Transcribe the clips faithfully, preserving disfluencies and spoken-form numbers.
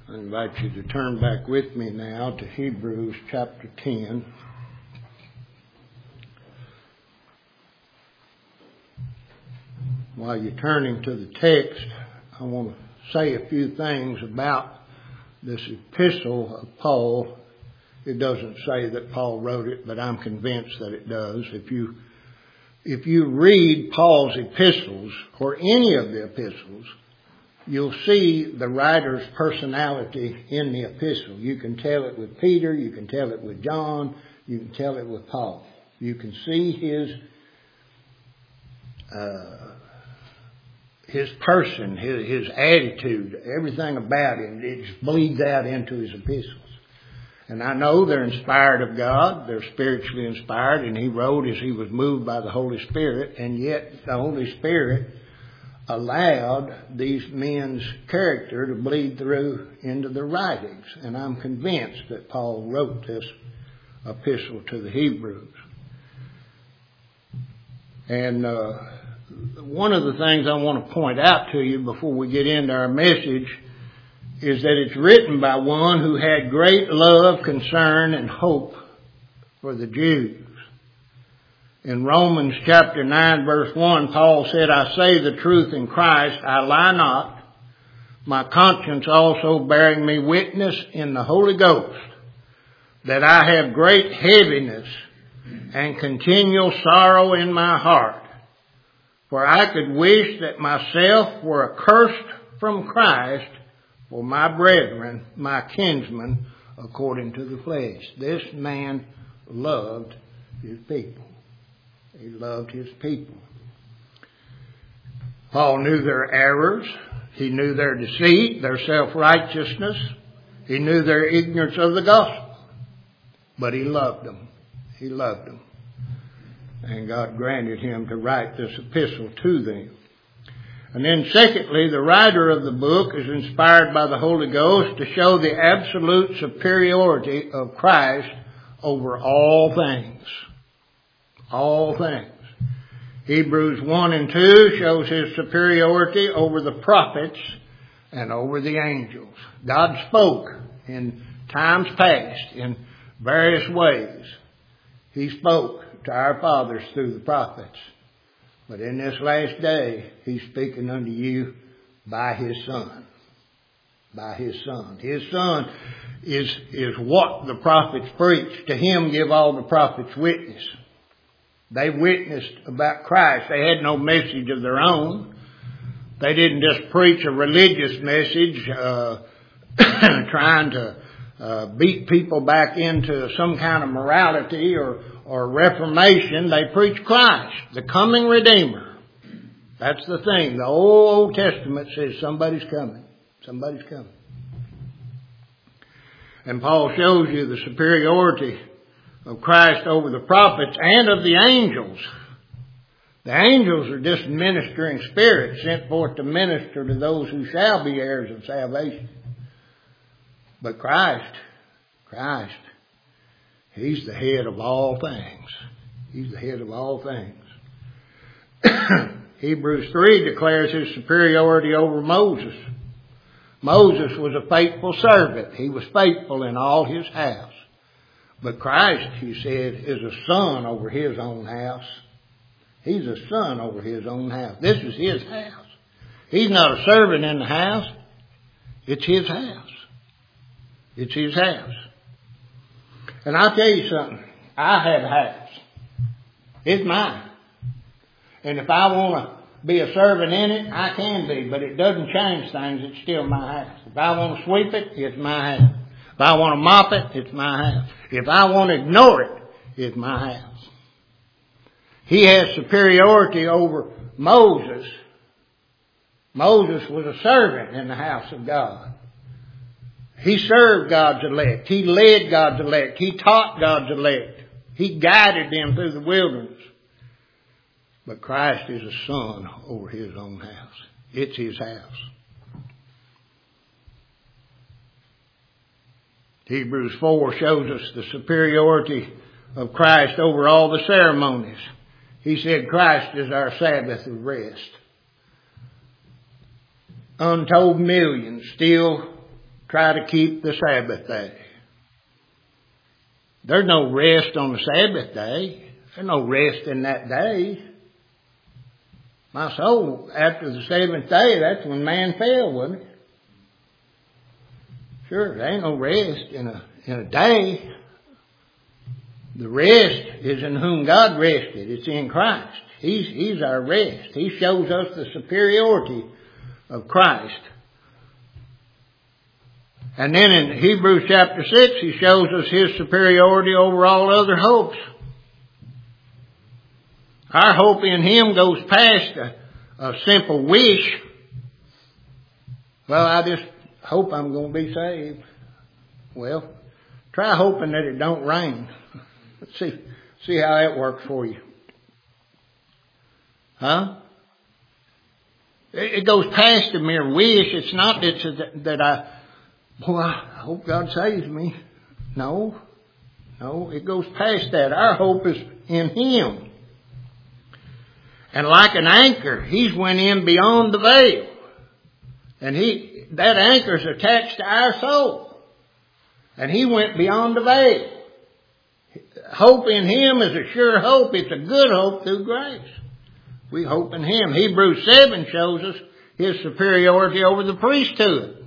I invite you to turn back with me now to Hebrews chapter ten. While you're turning to the text, I want to say a few things about this epistle of Paul. It doesn't say that Paul wrote it, but I'm convinced that it does. If you if you read Paul's epistles, or any of the epistles, you'll see the writer's personality in the epistle. You can tell it with Peter, you can tell it with John, you can tell it with Paul. You can see his uh, his person, his, his attitude, everything about him. It just bleeds out into his epistles. And I know they're inspired of God, they're spiritually inspired, and he wrote as he was moved by the Holy Spirit, and yet the Holy Spirit allowed these men's character to bleed through into their writings. And I'm convinced that Paul wrote this epistle to the Hebrews. And uh, one of the things I want to point out to you before we get into our message is that it's written by one who had great love, concern, and hope for the Jews. In Romans chapter nine verse one, Paul said, I say the truth in Christ, I lie not, my conscience also bearing me witness in the Holy Ghost, that I have great heaviness and continual sorrow in my heart. For I could wish that myself were accursed from Christ for my brethren, my kinsmen, according to the flesh. This man loved his people. He loved his people. Paul knew their errors. He knew their deceit, their self-righteousness. He knew their ignorance of the gospel. But he loved them. He loved them. And God granted him to write this epistle to them. And then secondly, the writer of the book is inspired by the Holy Ghost to show the absolute superiority of Christ over all things. All things. Hebrews one and two shows his superiority over the prophets and over the angels. God spoke in times past in various ways. He spoke to our fathers through the prophets. But in this last day, he's speaking unto you by his Son. By his Son. His Son is, is what the prophets preach. To him give all the prophets witness. They witnessed about Christ. They had no message of their own. They didn't just preach a religious message, uh, trying to uh, beat people back into some kind of morality or, or reformation. They preached Christ, the coming Redeemer. That's the thing. The old, Old Testament says somebody's coming. Somebody's coming. And Paul shows you the superiority of Christ over the prophets and of the angels. The angels are just ministering spirits sent forth to minister to those who shall be heirs of salvation. But Christ, Christ, he's the head of all things. He's the head of all things. Hebrews three declares his superiority over Moses. Moses was a faithful servant. He was faithful in all his house. But Christ, he said, is a son over his own house. He's a son over his own house. This is his house. He's not a servant in the house. It's his house. It's his house. And I'll tell you something. I have a house. It's mine. And if I want to be a servant in it, I can be. But it doesn't change things. It's still my house. If I want to sweep it, it's my house. If I want to mop it, it's my house. If I want to ignore it, it's my house. He has superiority over Moses. Moses was a servant in the house of God. He served God's elect. He led God's elect. He taught God's elect. He guided them through the wilderness. But Christ is a son over his own house. It's his house. Hebrews four shows us the superiority of Christ over all the ceremonies. He said Christ is our Sabbath of rest. Untold millions still try to keep the Sabbath day. There's no rest on the Sabbath day. There's no rest in that day. My soul, after the seventh day, that's when man fell, wasn't it? Sure, there ain't no rest in a, in a day. The rest is in whom God rested. It's in Christ. He's, he's our rest. He shows us the superiority of Christ. And then in Hebrews chapter six, he shows us his superiority over all other hopes. Our hope in him goes past a, a simple wish. Well, I just hope I'm going to be saved. Well, try hoping that it don't rain. Let's see, see how that works for you. Huh? It, it goes past a mere wish. It's not that, that I, boy, I hope God saves me. No, no, it goes past that. Our hope is in him. And like an anchor, he's went in beyond the veil. And he, that anchor's attached to our soul. And he went beyond the veil. Hope in him is a sure hope. It's a good hope through grace. We hope in him. Hebrews seven shows us his superiority over the priesthood.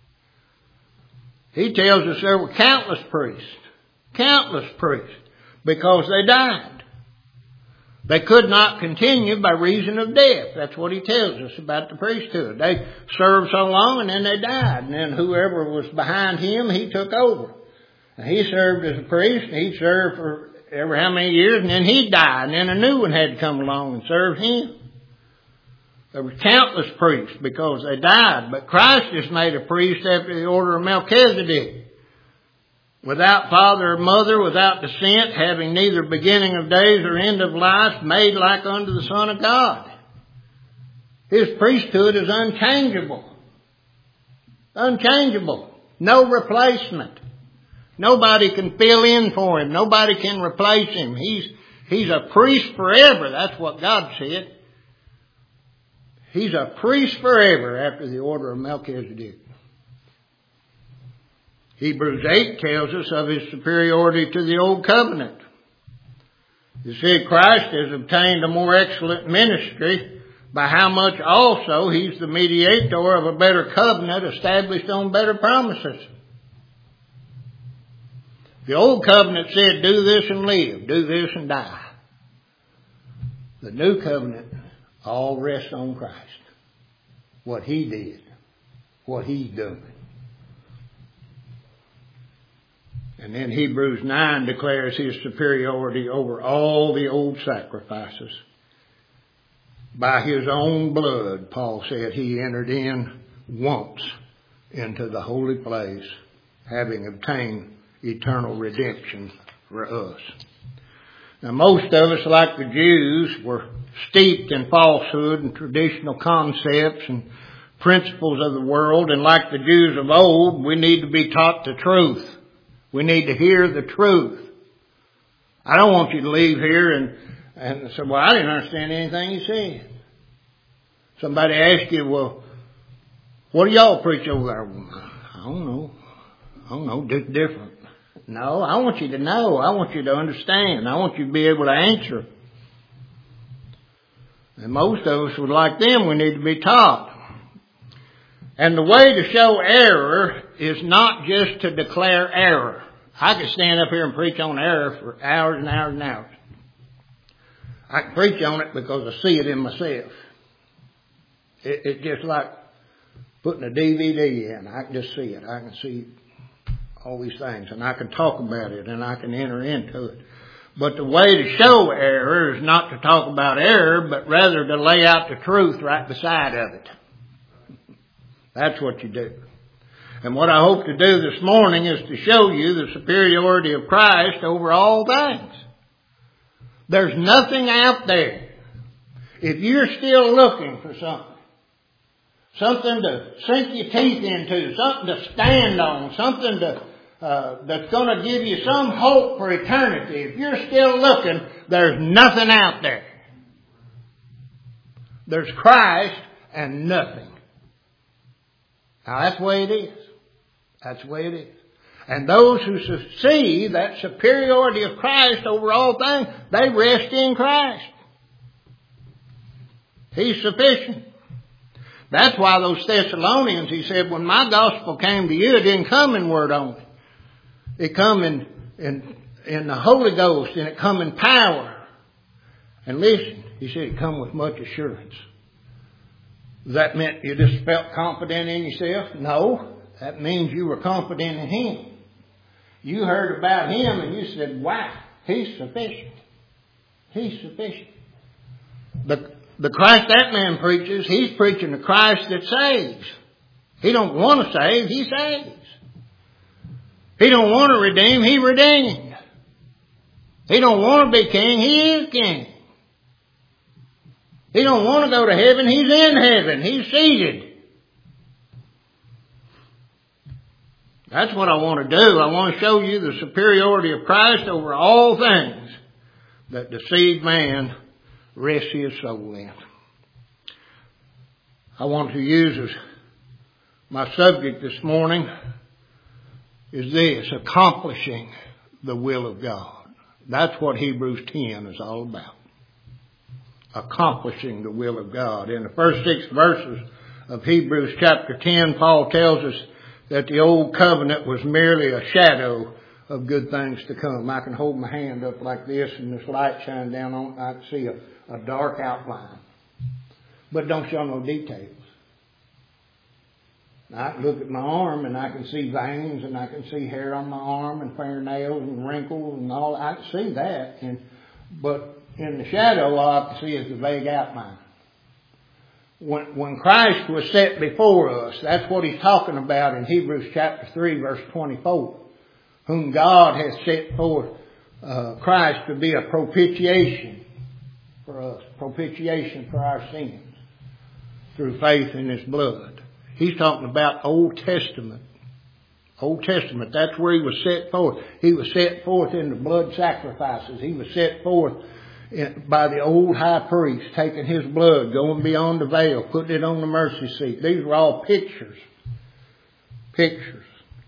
He tells us there were countless priests. Countless priests. Because they died. They could not continue by reason of death. That's what he tells us about the priesthood. They served so long and then they died. And then whoever was behind him, he took over. And he served as a priest and he served for ever how many years and then he died. And then a new one had to come along and serve him. There were countless priests because they died. But Christ is made a priest after the order of Melchizedek. Without father or mother, without descent, having neither beginning of days or end of life, made like unto the Son of God. His priesthood is unchangeable. Unchangeable. No replacement. Nobody can fill in for him. Nobody can replace him. He's, he's a priest forever. That's what God said. He's a priest forever after the order of Melchizedek. Hebrews eight tells us of his superiority to the old covenant. You see, Christ has obtained a more excellent ministry, by how much also he's the mediator of a better covenant established on better promises. The old covenant said, do this and live, do this and die. The new covenant all rests on Christ. What he did, what he's doing. And then Hebrews nine declares his superiority over all the old sacrifices. By his own blood, Paul said, he entered in once into the holy place, having obtained eternal redemption for us. Now most of us, like the Jews, were steeped in falsehood and traditional concepts and principles of the world. And like the Jews of old, we need to be taught the truth. We need to hear the truth. I don't want you to leave here and, and say, well, I didn't understand anything you said. Somebody asks you, well, what do y'all preach over there? Well, I don't know. I don't know. It's different. No, I want you to know. I want you to understand. I want you to be able to answer. And most of us would like them. We need to be taught. And the way to show error is not just to declare error. I could stand up here and preach on error for hours and hours and hours. I can preach on it because I see it in myself. It, it's just like putting a D V D in. I can just see it. I can see all these things. And I can talk about it and I can enter into it. But the way to show error is not to talk about error, but rather to lay out the truth right beside of it. That's what you do. And what I hope to do this morning is to show you the superiority of Christ over all things. There's nothing out there. If you're still looking for something, something to sink your teeth into, something to stand on, something to, uh, that's going to give you some hope for eternity, if you're still looking, there's nothing out there. There's Christ and nothing. Now that's the way it is. That's the way it is. And those who see that superiority of Christ over all things, they rest in Christ. He's sufficient. That's why those Thessalonians, he said, when my gospel came to you, it didn't come in word only. It come in, in, in the Holy Ghost, and it come in power. And listen, he said it come with much assurance. That meant you just felt confident in yourself? No. That means you were confident in Him. You heard about Him and you said, wow, He's sufficient. He's sufficient. The, the Christ that man preaches, he's preaching the Christ that saves. He don't want to save, He saves. He don't want to redeem, He redeemed. He don't want to be king, He is king. He don't want to go to heaven, He's in heaven. He's seated. That's what I want to do. I want to show you the superiority of Christ over all things that deceived man rests his soul in. I want to use as my subject this morning is this, accomplishing the will of God. That's what Hebrews ten is all about. Accomplishing the will of God. In the first six verses of Hebrews chapter ten, Paul tells us that the old covenant was merely a shadow of good things to come. I can hold my hand up like this and this light shine down on it. I can see a, a dark outline. But don't show no details. I can look at my arm and I can see veins and I can see hair on my arm and fingernails and wrinkles and all. I can see that. And, but in the shadow, all I can see is the vague outline. When, when Christ was set before us, that's what he's talking about in Hebrews chapter three, verse twenty-four. Whom God has set forth uh, Christ to be a propitiation for us. Propitiation for our sins. Through faith in His blood. He's talking about Old Testament. Old Testament. That's where He was set forth. He was set forth in the blood sacrifices. He was set forth by the old high priest, taking his blood, going beyond the veil, putting it on the mercy seat. These were all pictures. Pictures.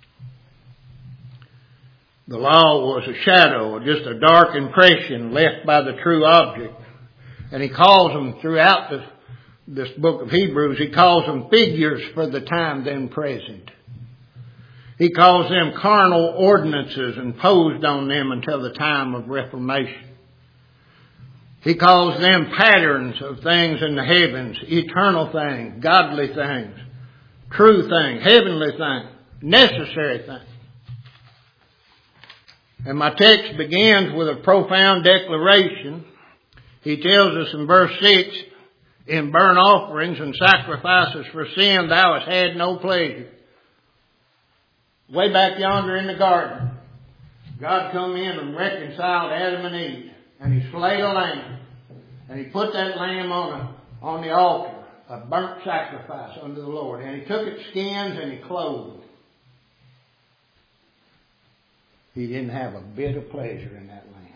The law was a shadow, just a dark impression left by the true object. And he calls them throughout this, this book of Hebrews, he calls them figures for the time then present. He calls them carnal ordinances imposed on them until the time of Reformation. He calls them patterns of things in the heavens, eternal things, godly things, true things, heavenly things, necessary things. And my text begins with a profound declaration. He tells us in verse six, in burnt offerings and sacrifices for sin thou hast had no pleasure. Way back yonder in the garden, God come in and reconciled Adam and Eve. And He slayed a lamb. And He put that lamb on a, on the altar, a burnt sacrifice unto the Lord. And He took its skins and He clothed. He didn't have a bit of pleasure in that lamb.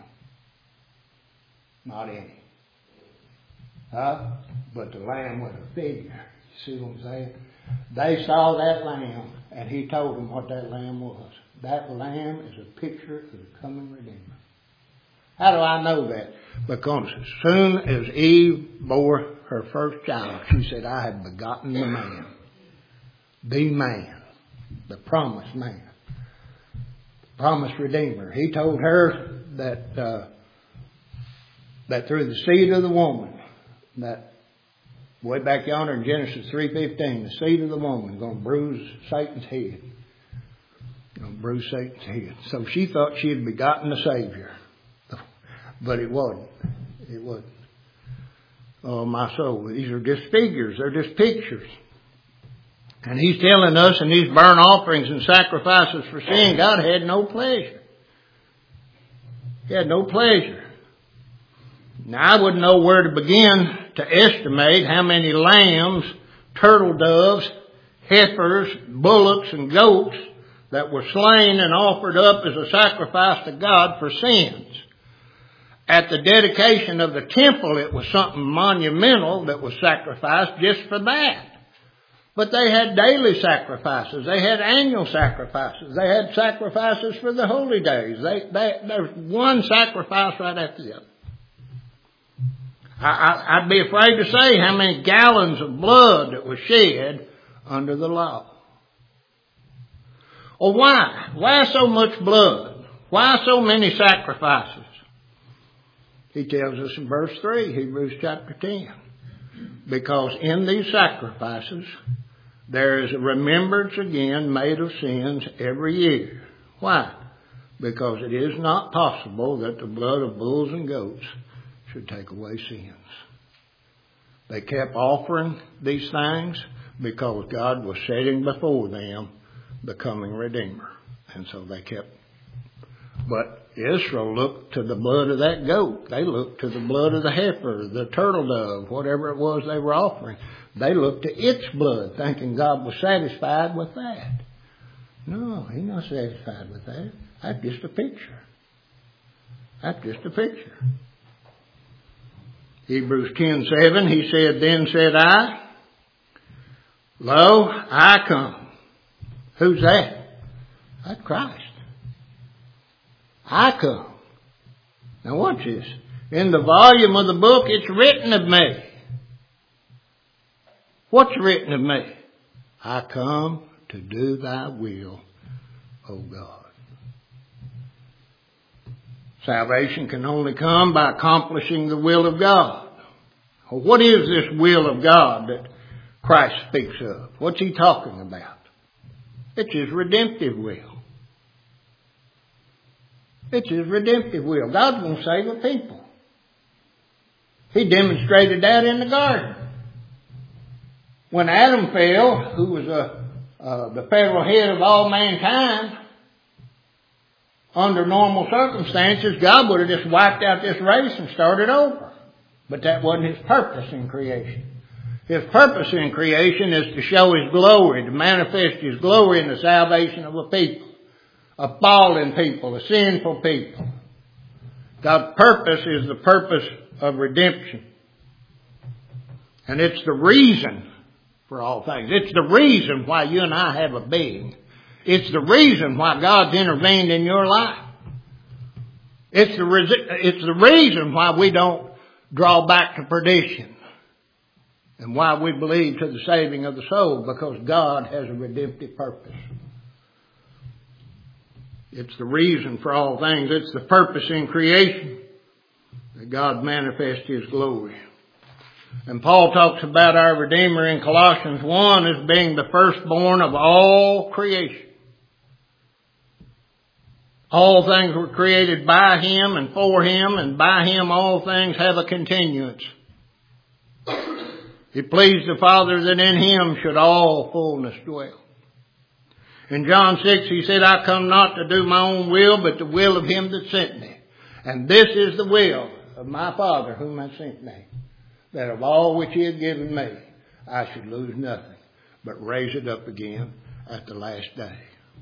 Not any. Huh? But the lamb was a figure. You see what I'm saying? They saw that lamb and He told them what that lamb was. That lamb is a picture of the coming Redeemer. How do I know that? Because as soon as Eve bore her first child, she said, I have begotten the man. The man. The promised man. The promised Redeemer. He told her that uh, that through the seed of the woman, that way back yonder in Genesis three fifteen, the seed of the woman is going to bruise Satan's head. Going to bruise Satan's head. So she thought she had begotten the Savior. But it wasn't. It wasn't. Oh, my soul. These are just figures. They're just pictures. And He's telling us in these burnt offerings and sacrifices for sin, God had no pleasure. He had no pleasure. Now, I wouldn't know where to begin to estimate how many lambs, turtle doves, heifers, bullocks, and goats that were slain and offered up as a sacrifice to God for sins. At the dedication of the temple, it was something monumental that was sacrificed just for that. But they had daily sacrifices. They had annual sacrifices. They had sacrifices for the holy days. They, they, there's one sacrifice right after the other. I, I, I'd be afraid to say how many gallons of blood that was shed under the law. Well, why? Why so much blood? Why so many sacrifices? He tells us in verse three, Hebrews chapter ten. Because in these sacrifices, there is a remembrance again made of sins every year. Why? Because it is not possible that the blood of bulls and goats should take away sins. They kept offering these things because God was setting before them the coming Redeemer. And so they kept. But Israel looked to the blood of that goat. They looked to the blood of the heifer, the turtle dove, whatever it was they were offering. They looked to its blood, thinking God was satisfied with that. No, He's not satisfied with that. That's just a picture. That's just a picture. Hebrews ten seven, he said, Then said I, Lo, I come. Who's that? That's Christ. I come. Now watch this. In the volume of the book, it's written of me. What's written of me? I come to do thy will, O God. Salvation can only come by accomplishing the will of God. Well, what is this will of God that Christ speaks of? What's He talking about? It's His redemptive will. It's His redemptive will. God's going to save a people. He demonstrated that in the garden. When Adam fell, who was a, uh, the federal head of all mankind, under normal circumstances, God would have just wiped out this race and started over. But that wasn't His purpose in creation. His purpose in creation is to show His glory, to manifest His glory in the salvation of a people. A fallen people, a sinful people. God's purpose is the purpose of redemption. And it's the reason for all things. It's the reason why you and I have a being. It's the reason why God's intervened in your life. It's the, it's the reason why we don't draw back to perdition. And why we believe to the saving of the soul. Because God has a redemptive purpose. It's the reason for all things. It's the purpose in creation that God manifests His glory. And Paul talks about our Redeemer in Colossians one as being the firstborn of all creation. All things were created by Him and for Him, and by Him all things have a continuance. It pleased the Father that in Him should all fullness dwell. In John six, He said, I come not to do my own will, but the will of Him that sent me. And this is the will of my Father whom hath sent me, that of all which He hath given me, I should lose nothing, but raise it up again at the last day.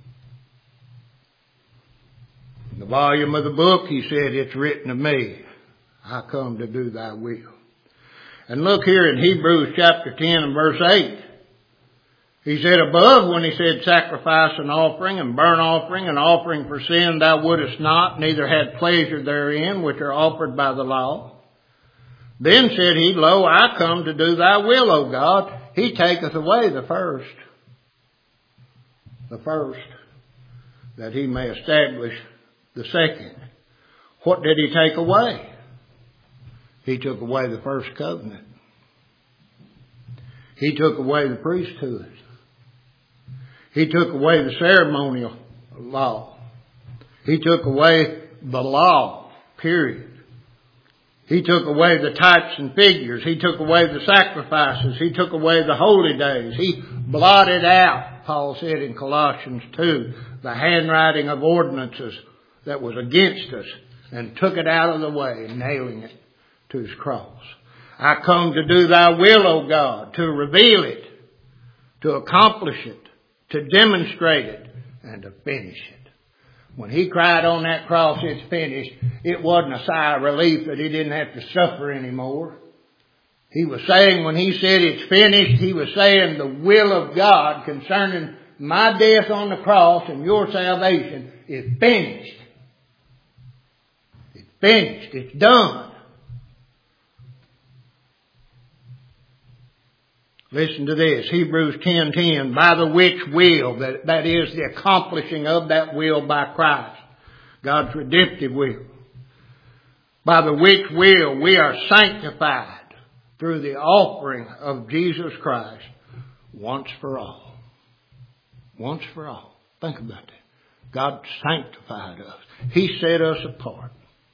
In the volume of the book, He said, it's written of me, I come to do thy will. And look here in Hebrews chapter ten and verse eight. He said above, when he said sacrifice and offering and burnt offering and offering for sin thou wouldest not, neither had pleasure therein, which are offered by the law. Then said he, Lo, I come to do thy will, O God. He taketh away the first. The first, that He may establish the second. What did He take away? He took away the first covenant. He took away the priesthood. He took away the ceremonial law. He took away the law, period. He took away the types and figures. He took away the sacrifices. He took away the holy days. He blotted out, Paul said in Colossians two, the handwriting of ordinances that was against us, and took it out of the way, nailing it to His cross. I come to do thy will, O God, to reveal it, to accomplish it, to demonstrate it, and to finish it. When He cried on that cross, it's finished, it wasn't a sigh of relief that He didn't have to suffer anymore. He was saying, when he said it's finished, he was saying the will of God concerning my death on the cross and your salvation is finished. It's finished. It's done. Listen to this, Hebrews ten ten, by the which will, that, that is the accomplishing of that will by Christ, God's redemptive will. By the which will we are sanctified through the offering of Jesus Christ once for all. Once for all. Think about that. God sanctified us. He set us apart.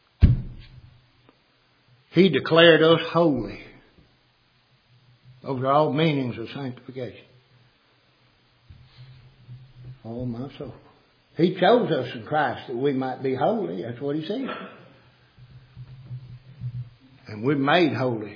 He declared us holy. Those are all meanings of sanctification. Oh, my soul. He chose us in Christ that we might be holy. That's what he said. And we're made holy.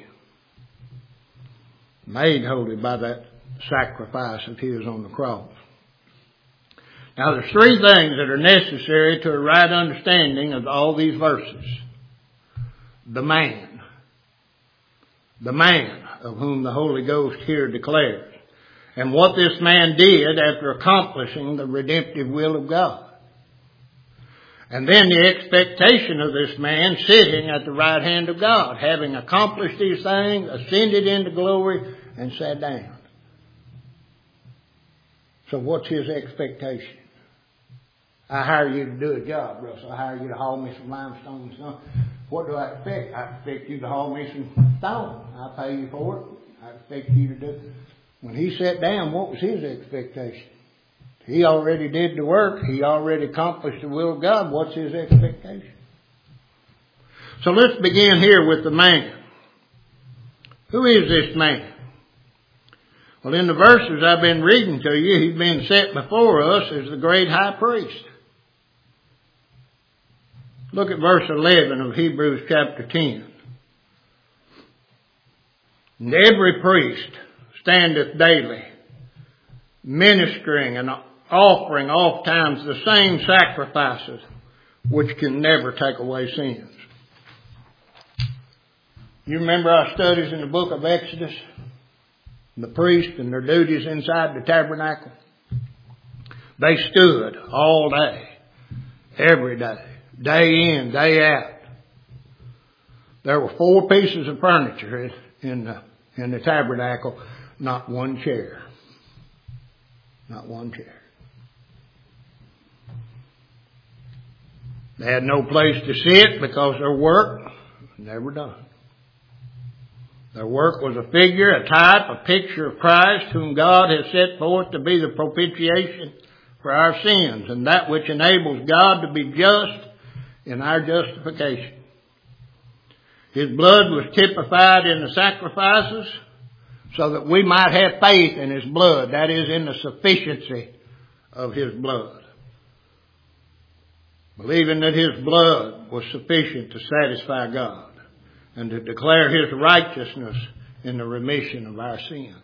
Made holy by that sacrifice of his on the cross. Now there's three things that are necessary to a right understanding of all these verses. The man. The man of whom the Holy Ghost here declares. And what this man did after accomplishing the redemptive will of God. And then the expectation of this man sitting at the right hand of God, having accomplished these things, ascended into glory, and sat down. So what's his expectation? I hire you to do a job, Russell. I hire you to haul me some limestone and stuff. What do I expect? I expect you to haul me some stone. I pay you for it. I expect you to do it. When he sat down, what was his expectation? He already did the work. He already accomplished the will of God. What's his expectation? So let's begin here with the man. Who is this man? Well, in the verses I've been reading to you, he's been set before us as the great high priest. Look at verse eleven of Hebrews chapter ten. And every priest standeth daily, ministering and offering oft times the same sacrifices, which can never take away sins. You remember our studies in the book of Exodus? The priests and their duties inside the tabernacle. They stood all day, every day, day in, day out. There were four pieces of furniture in the, in the tabernacle, not one chair. Not one chair. They had no place to sit because their work was never done. Their work was a figure, a type, a picture of Christ, whom God has set forth to be the propitiation for our sins, and that which enables God to be just in our justification. His blood was typified in the sacrifices so that we might have faith in his blood, that is, in the sufficiency of his blood. Believing that his blood was sufficient to satisfy God and to declare his righteousness in the remission of our sins.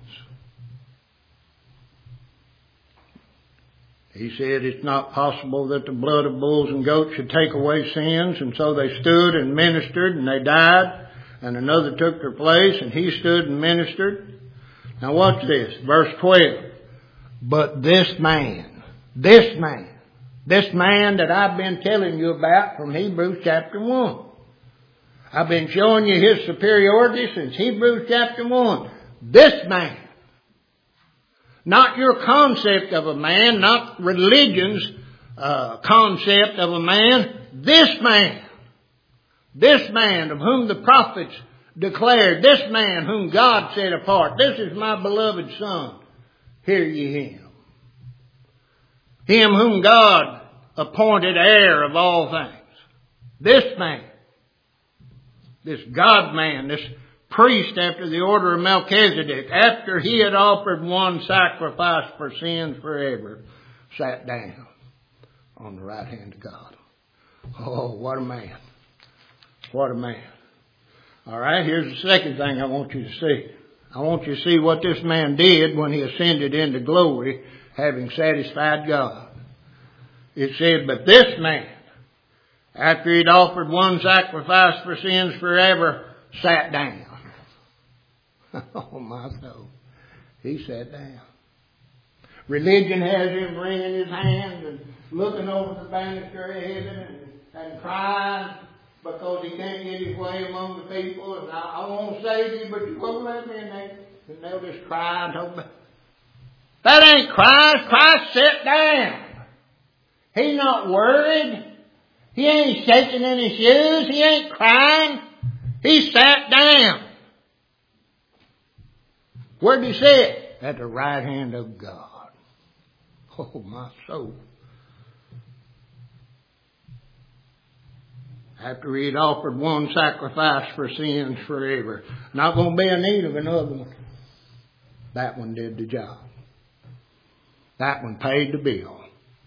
He said it's not possible that the blood of bulls and goats should take away sins, and so they stood and ministered and they died, and another took their place and he stood and ministered. Now watch this, verse twelve. But this man, this man, this man that I've been telling you about from Hebrews chapter one. I've been showing you his superiority since Hebrews chapter one. This man. Not your concept of a man, not religion's uh, concept of a man. This man. This man of whom the prophets declared. This man whom God set apart. This is my beloved Son. Hear ye him. Him whom God appointed heir of all things. This man. This God-man, this priest after the order of Melchizedek, after he had offered one sacrifice for sins forever, sat down on the right hand of God. Oh, what a man. What a man. All right, here's the second thing I want you to see. I want you to see what this man did when he ascended into glory, having satisfied God. It said, but this man, after he'd offered one sacrifice for sins forever, sat down. Oh, my soul. He sat down. Religion has him wringing his hands and looking over the banister of heaven and, and crying because he can't get his way among the people. And I, I want to save you, but you won't let me in there. And they'll just cry and hope. That ain't Christ. Christ sat down. He's not worried. He ain't shaking in his shoes. He ain't crying. He sat down. Where did he sit? At the right hand of God. Oh, my soul. After he had offered one sacrifice for sins forever. Not going to be in need of another one. That one did the job. That one paid the bill.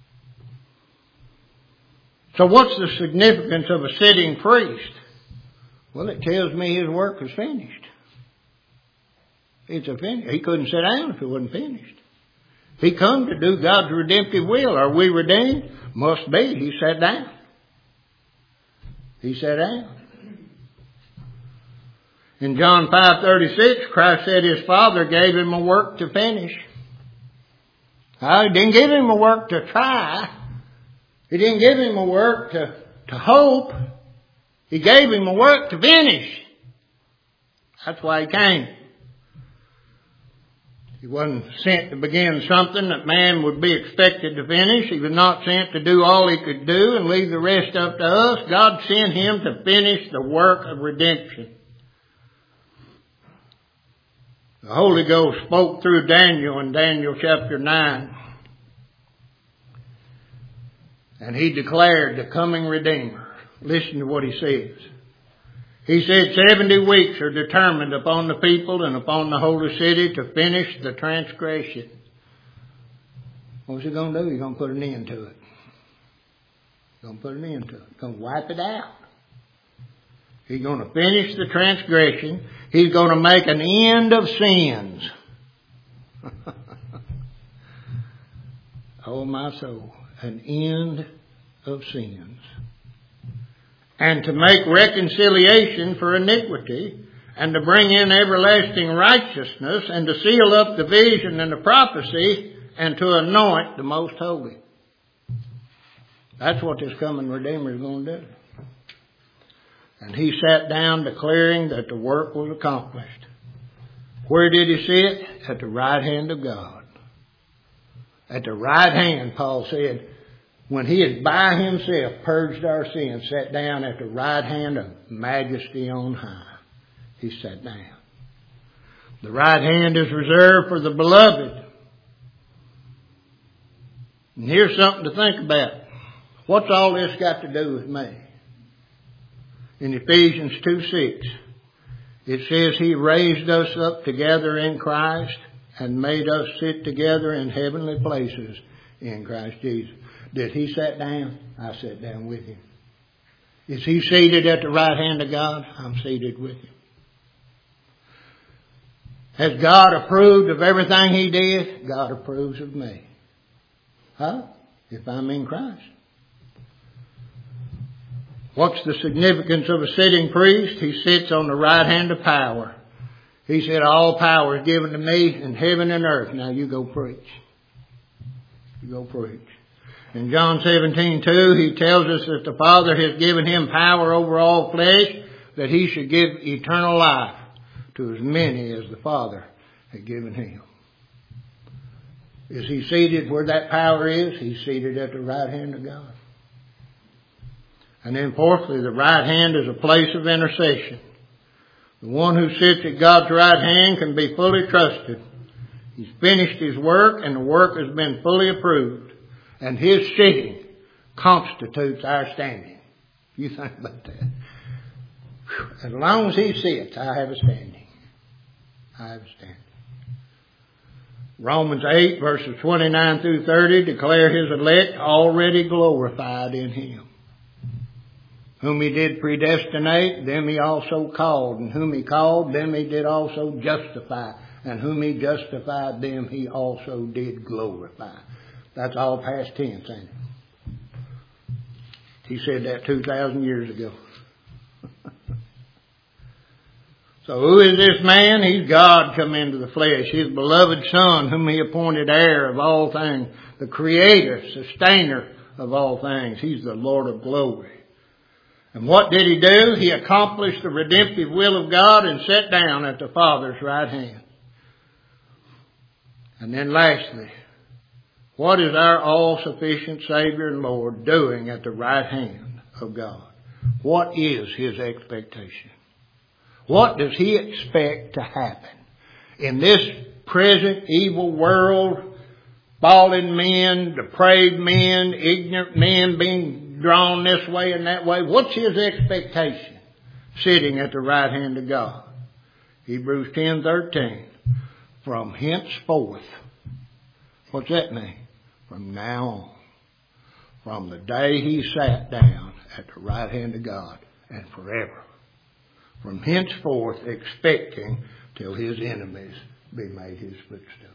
So what's the significance of a sitting priest? Well, it tells me his work is finished. It's a finish. He couldn't sit down if it wasn't finished. He come to do God's redemptive will. Are we redeemed? Must be. He sat down. He sat down. In John five thirty-six, Christ said his Father gave him a work to finish. Uh, he didn't give him a work to try. He didn't give him a work to, to hope. He gave him a work to finish. That's why he came. He wasn't sent to begin something that man would be expected to finish. He was not sent to do all he could do and leave the rest up to us. God sent him to finish the work of redemption. The Holy Ghost spoke through Daniel in Daniel chapter nine. And he declared the coming Redeemer. Listen to what he says. He said seventy weeks are determined upon the people and upon the holy city to finish the transgression. What's he going to do? He's going to put an end to it. He's going to put an end to it. He's going to wipe it out. He's going to finish the transgression. He's going to make an end of sins. Oh, my soul. An end of sins. And to make reconciliation for iniquity, and to bring in everlasting righteousness, and to seal up the vision and the prophecy, and to anoint the most holy. That's what this coming Redeemer is going to do. And he sat down declaring that the work was accomplished. Where did he sit? At the right hand of God. At the right hand, Paul said, when he had by himself purged our sins, sat down at the right hand of majesty on high. He sat down. The right hand is reserved for the beloved. And here's something to think about. What's all this got to do with me? In Ephesians two six, it says he raised us up together in Christ and made us sit together in heavenly places in Christ Jesus. Did he sit down? I sat down with him. Is he seated at the right hand of God? I'm seated with him. Has God approved of everything he did? God approves of me. Huh? If I'm in Christ. What's the significance of a sitting priest? He sits on the right hand of power. He said, all power is given to me in heaven and earth. Now you go preach. You go preach. In John seventeen two, he tells us that the Father has given him power over all flesh, that he should give eternal life to as many as the Father had given him. Is he seated where that power is? He's seated at the right hand of God. And then fourthly, the right hand is a place of intercession. The one who sits at God's right hand can be fully trusted. He's finished his work and the work has been fully approved. And his sitting constitutes our standing. You think about that. As long as he sits, I have a standing. I have a standing. Romans eight verses twenty-nine through thirty declare his elect already glorified in him. Whom he did predestinate, them he also called. And whom he called, them he did also justify. And whom he justified, them he also did glorify. That's all past tense, ain't it? He said that two thousand years ago. So who is this man? He's God come into the flesh. His beloved Son, whom He appointed heir of all things, the Creator, sustainer of all things. He's the Lord of glory. And what did He do? He accomplished the redemptive will of God and sat down at the Father's right hand. And then lastly, what is our all-sufficient Savior and Lord doing at the right hand of God? What is His expectation? What does He expect to happen in this present evil world? Fallen men, depraved men, ignorant men being drawn this way and that way. What's His expectation sitting at the right hand of God? Hebrews ten thirteen. From henceforth. What's that mean? From now on. From the day He sat down at the right hand of God and forever. From henceforth expecting till His enemies be made His footstool.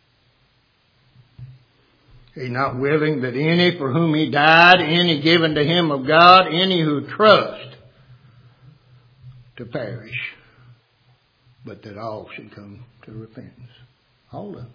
He's not willing that any for whom He died, any given to Him of God, any who trust, to perish, but that all should come to repentance. All of them.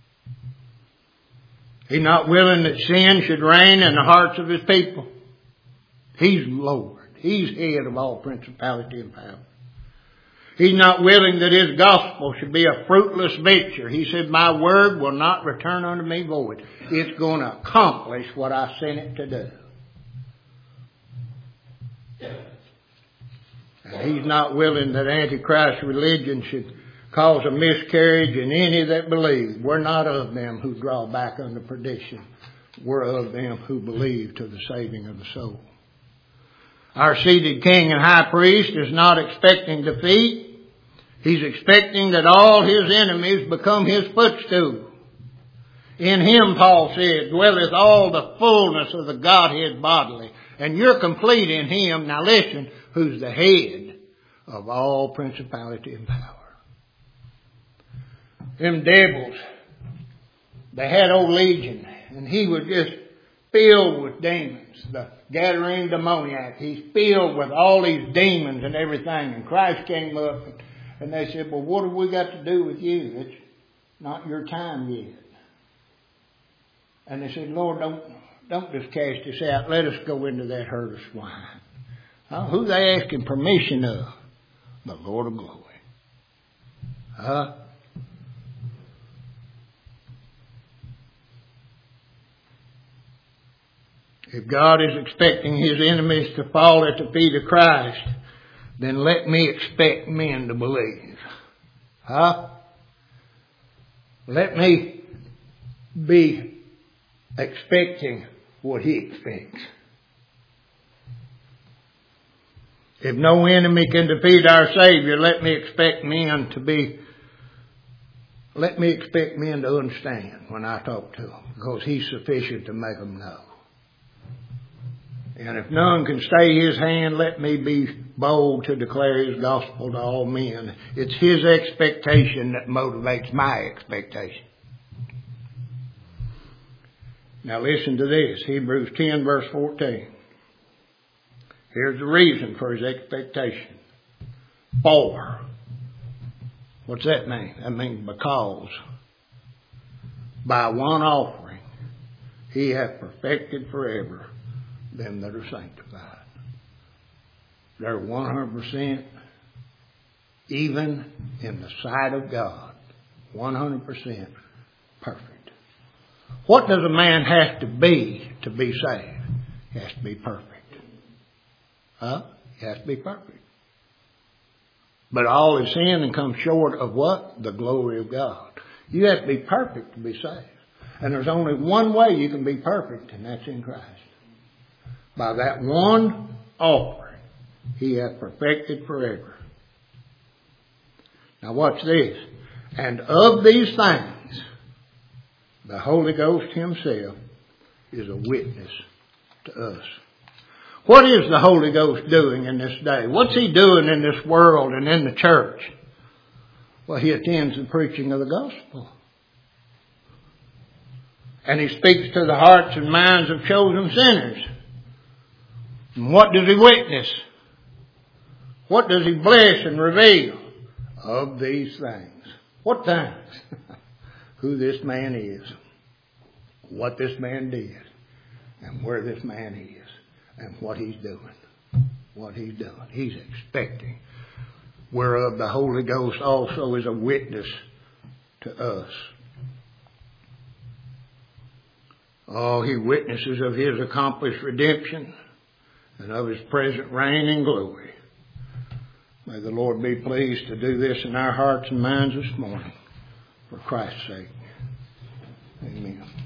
He's not willing that sin should reign in the hearts of His people. He's Lord. He's head of all principality and power. He's not willing that His gospel should be a fruitless venture. He said, my word will not return unto me void. It's going to accomplish what I sent it to do. And He's not willing that Antichrist religion should cause a miscarriage in any that believe. We're not of them who draw back unto perdition. We're of them who believe to the saving of the soul. Our seated King and High Priest is not expecting defeat. He's expecting that all His enemies become His footstool. In Him, Paul said, dwelleth all the fullness of the Godhead bodily. And you're complete in Him. Now listen, who's the head of all principality and power. Them devils, they had old Legion, and he was just filled with demons. The Gadarene demoniac, he's filled with all these demons and everything. And Christ came up, and they said, well, what have we got to do with you? It's not your time yet. And they said, Lord, don't don't just cast us out. Let us go into that herd of swine. Oh, who they asking permission of? The Lord of glory. Huh? If God is expecting His enemies to fall at the feet of Christ, then let me expect men to believe. Huh? Let me be expecting what He expects. If no enemy can defeat our Savior, let me expect men to be, let me expect men to understand when I talk to them, because He's sufficient to make them know. And if none can stay His hand, let me be bold to declare His gospel to all men. It's His expectation that motivates my expectation. Now listen to this, Hebrews ten verse fourteen. Here's the reason for His expectation. For. What's that mean? That means because. By one offering, He hath perfected forever them that are sanctified. They're one hundred percent even in the sight of God. one hundred percent perfect. What does a man have to be to be saved? He has to be perfect. Huh? He has to be perfect. But all is sin and comes short of what? The glory of God. You have to be perfect to be saved. And there's only one way you can be perfect, and that's in Christ. By that one offering, He hath perfected forever. Now watch this. And of these things, the Holy Ghost Himself is a witness to us. What is the Holy Ghost doing in this day? What's He doing in this world and in the church? Well, He attends the preaching of the gospel. And He speaks to the hearts and minds of chosen sinners. And what does He witness? What does He bless and reveal? of these things. What things? Who this man is, what this man did, and where this man is, and what he's doing. What he's doing. He's expecting. Whereof the Holy Ghost also is a witness to us. Oh, he witnesses of his accomplished redemption and of his present reign and glory. May the Lord be pleased to do this in our hearts and minds this morning for Christ's sake. Amen.